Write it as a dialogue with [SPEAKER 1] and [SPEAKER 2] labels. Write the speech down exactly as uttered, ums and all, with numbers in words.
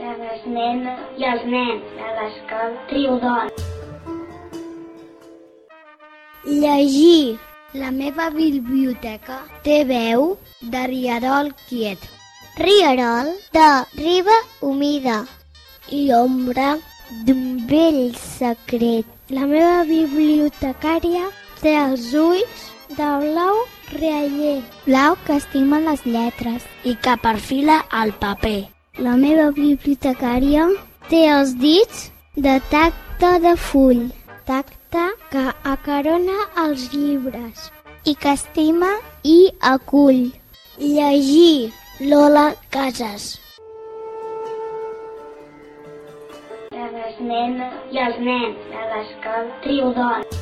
[SPEAKER 1] de les nenes i els nens de l'escola Triodon.
[SPEAKER 2] Llegir. La meva biblioteca té veu de rierol quiet.
[SPEAKER 3] Rierol de riba humida.
[SPEAKER 2] I ombra d'un vell secret. La meva bibliotecària té els ulls de blau rialler.
[SPEAKER 3] Blau que estima les lletres
[SPEAKER 2] i que perfila el paper.
[SPEAKER 3] La meva bibliotecària té els dits de tacte de full.
[SPEAKER 2] Tacte que acarona els llibres
[SPEAKER 3] i que estima i acull.
[SPEAKER 2] Llegir. Lola Casas.
[SPEAKER 1] De les nenes i els nens de l'escola Triodon.